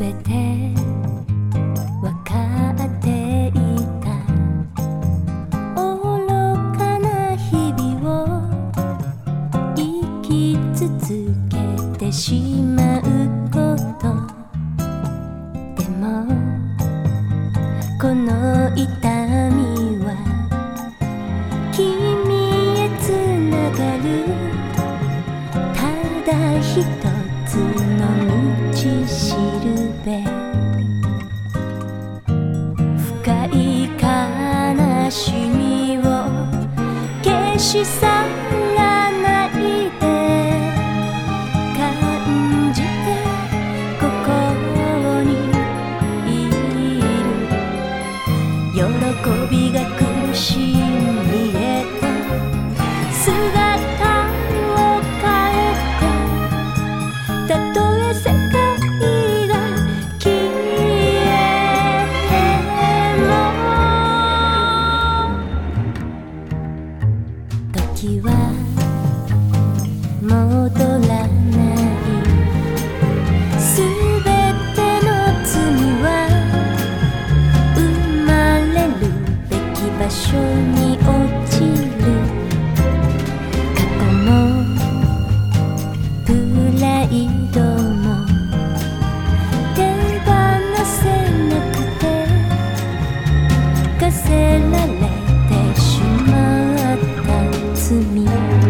べてわかっていた愚かな日々を生き続けてしまうことでもこの痛みは君へつながるただ一つの道しるべ深い悲しみを消し去らないで感じてここにいる喜びが苦しみへと姿を変えてたとえ世界が消えても時は戻らないすべての罪は生まれるべき場所に落ちる過去もプライドも手放せなくて課せられてしまった罪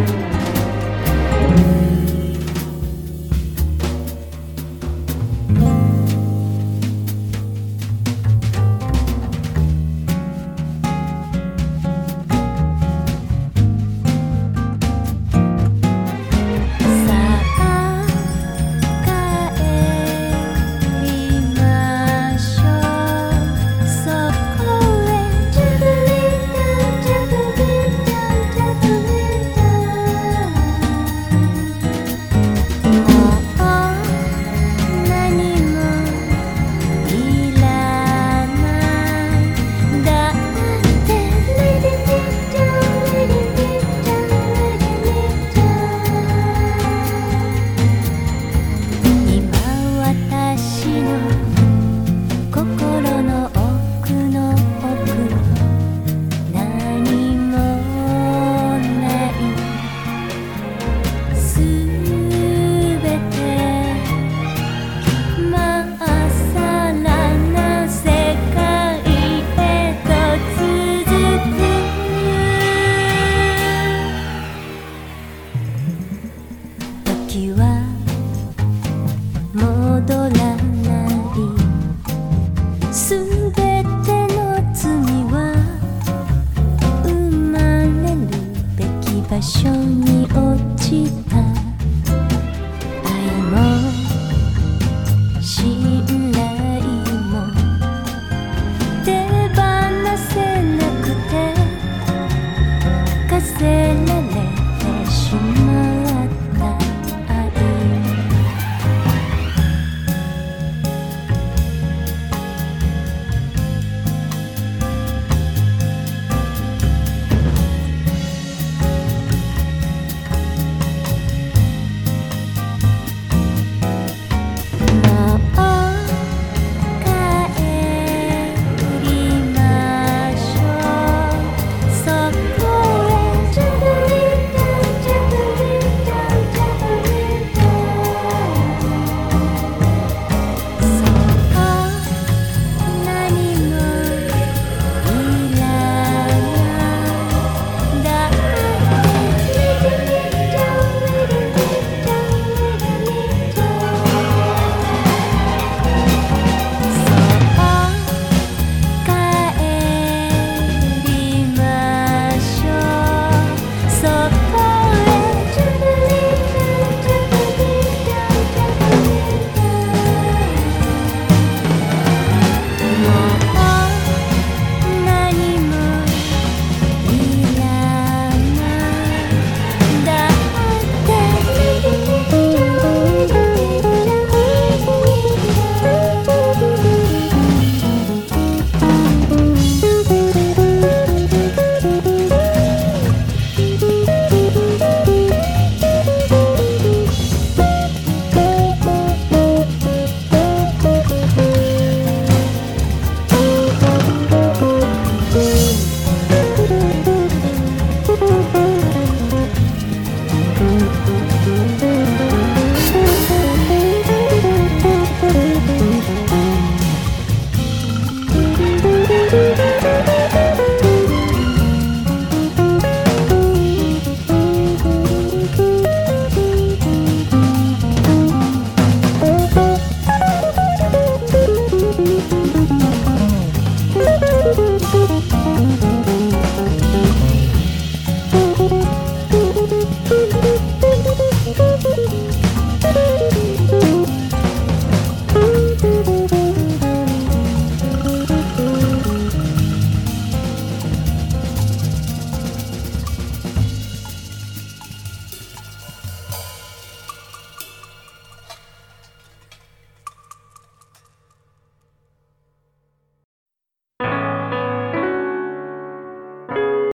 時は戻らないすべての罪は生まれるべき場所に落ちた愛も信頼も手放せなくて課せられてしまった